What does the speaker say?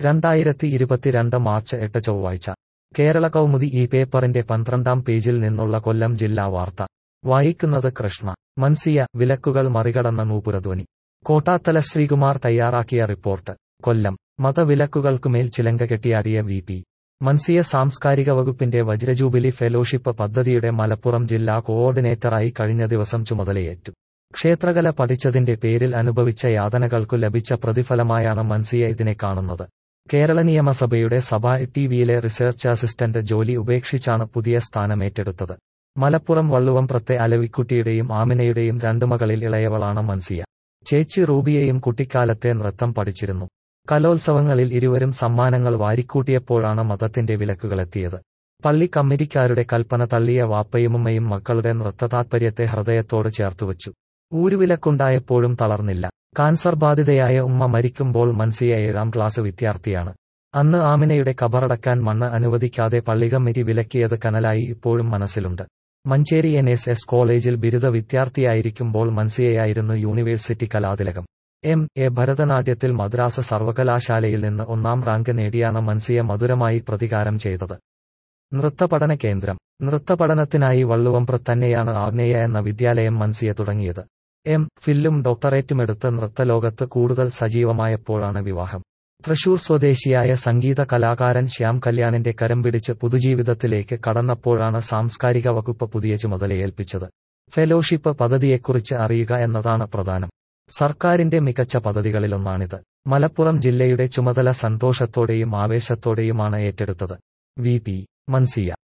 2022 March 8 ചൊവ്വാഴ്ച കേരള കൗമുദി ഈ പേപ്പറിന്റെ 12-ാം പേജിൽ നിന്നുള്ള കൊല്ലം ജില്ലാ വാർത്ത വായിക്കുന്നത് കൃഷ്ണ. മൻസിയ വിലക്കുകൾ മറികടന്ന നൂപുരധ്വനി. കോട്ടാത്തല ശ്രീകുമാർ തയ്യാറാക്കിയ റിപ്പോർട്ട്. കൊല്ലം. മതവിലക്കുകൾക്കുമേൽ ചിലങ്ക കെട്ടിയാടിയ വി.പി. മൻസിയ സാംസ്കാരിക വകുപ്പിന്റെ വജ്രജൂബിലി ഫെലോഷിപ്പ് പദ്ധതിയുടെ മലപ്പുറം ജില്ലാ കോഓർഡിനേറ്ററായി കഴിഞ്ഞ ദിവസം ചുമതലയേറ്റു. ക്ഷേത്രകല പഠിച്ചതിന്റെ പേരിൽ അനുഭവിച്ച യാതനകൾക്കു ലഭിച്ച പ്രതിഫലമായാണ് മൻസിയ ഇതിനെ കാണുന്നത്. കേരള നിയമസഭയുടെ സഭാ ടിവിയിലെ റിസർച്ച് അസിസ്റ്റന്റ് ജോലി ഉപേക്ഷിച്ചാണ് പുതിയ സ്ഥാനമേറ്റെടുത്തത്. മലപ്പുറം വള്ളുവമ്പ്രത്തെ അലവിക്കുട്ടിയുടെയും ആമിനയുടെയും 2 മകളിൽ ഇളയവളാണ് മൻസിയ. ചേച്ചി റൂബിയയും കുട്ടിക്കാലത്തെ നൃത്തം പഠിച്ചിരുന്നു. കലോത്സവങ്ങളിൽ ഇരുവരും സമ്മാനങ്ങൾ വാരിക്കൂട്ടിയപ്പോഴാണ് മതത്തിന്റെ വിലക്കുകളെത്തിയത്. പള്ളി കമ്മിറ്റിക്കാരുടെ കൽപ്പന തള്ളിയ വാപ്പയുമുമ്മയും മക്കളുടെ നൃത്തതാത്പര്യത്തെ ഹൃദയത്തോട് ചേർത്തുവച്ചു. ഊരുവിലക്കുണ്ടായപ്പോഴും തളർന്നില്ല. കാൻസർ ബാധിതയായ ഉമ്മ മരിക്കുമ്പോൾ മൻസിയ 7ാം ക്ലാസ് വിദ്യാർത്ഥിയാണ്. അന്ന് ആമിനയുടെ കബറടക്കാൻ മണ്ണ് അനുവദിക്കാതെ പള്ളികമ്മിറ്റി വിലക്കിയത് കനലായി ഇപ്പോഴും മനസ്സിലുണ്ട്. മഞ്ചേരി NSS കോളേജിൽ ബിരുദ വിദ്യാർത്ഥിയായിരിക്കുമ്പോൾ മൻസിയയായിരുന്നു യൂണിവേഴ്സിറ്റി കലാതിലകം. M.A. ഭരതനാട്യത്തിൽ മദ്രാസ് സർവകലാശാലയിൽ നിന്ന് 1ാം റാങ്ക് നേടിയാണ് മൻസിയ മധുരമായി പ്രതികാരം ചെയ്തത്. നൃത്തപഠന കേന്ദ്രം. നൃത്തപഠനത്തിനായി വള്ളുവമ്പ്രത്ത് തന്നെയാണ് ആഗ്നേയ എന്ന വിദ്യാലയം മൻസിയ തുടങ്ങിയത്. ഫില്ലും ഡോക്ടറേറ്റുമെടുത്ത് നൃത്തലോകത്ത് കൂടുതൽ സജീവമായപ്പോഴാണ് വിവാഹം. തൃശൂർ സ്വദേശിയായ സംഗീത കലാകാരൻ ശ്യാം കല്യാണിന്റെ കരം പിടിച്ച് പുതുജീവിതത്തിലേക്ക് കടന്നപ്പോഴാണ് സാംസ്കാരിക വകുപ്പ് പുതിയ ചുമതലയേൽപ്പിച്ചത്. ഫെലോഷിപ്പ് പദ്ധതിയെക്കുറിച്ച് അറിയുക എന്നതാണ് പ്രധാനം. സർക്കാരിന്റെ മികച്ച പദ്ധതികളിലൊന്നാണിത്. മലപ്പുറം ജില്ലയുടെ ചുമതല സന്തോഷത്തോടെയും ആവേശത്തോടെയുമാണ് ഏറ്റെടുത്തത്. വി.പി. മൻസിയ